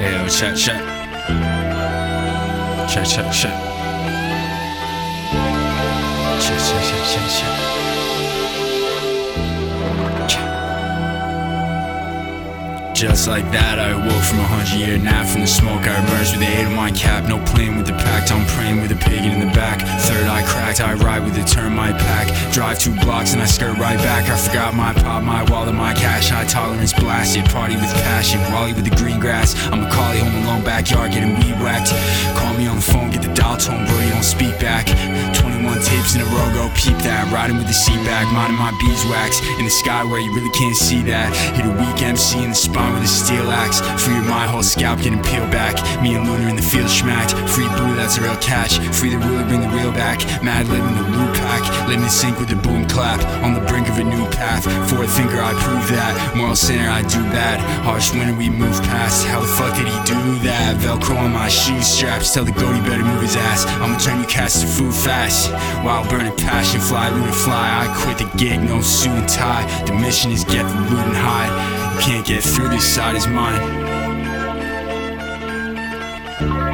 Yo, check. Check. Just like that, I awoke from a 100-year nap. From the smoke, I emerged with the aid of my cap. No playing with the pact, I'm praying with a pagan in the back. Third eye cracked, I ride with a termite pack. Drive 2 blocks and I skirt right back. I forgot my pop, my wallet, my cash. High tolerance blasted, party with passion. Wally with the green grass, I'm a collie home alone, backyard getting weed whacked. Call me on the phone, get the dial tone, bro, you don't speak back. 21 tapes in a row, go peep that. Riding with the seat back, minding my beeswax. In the sky where you really can't see that. Hit a weak MC in the spine with a steel axe. Free my whole scalp getting peeled back. Me and Lunar in the field schmacked. Free Blue, that's a real catch. Free the ruler, bring the real back. Mad living the loop pack. Living in sync with the boom clap. On the brink of a new path. Forward thinker, I prove that. Moral sinner, I do bad. Harsh winter, we move past. How the fuck did he do that? Velcro on my shoe straps. Tell the goat he better move his ass. I'ma turn you cats to food fast. While burning passion, fly, Lunar fly. I quit the gig, no suit and tie. The mission is get the loot and hide. You can't get through, this side is mine.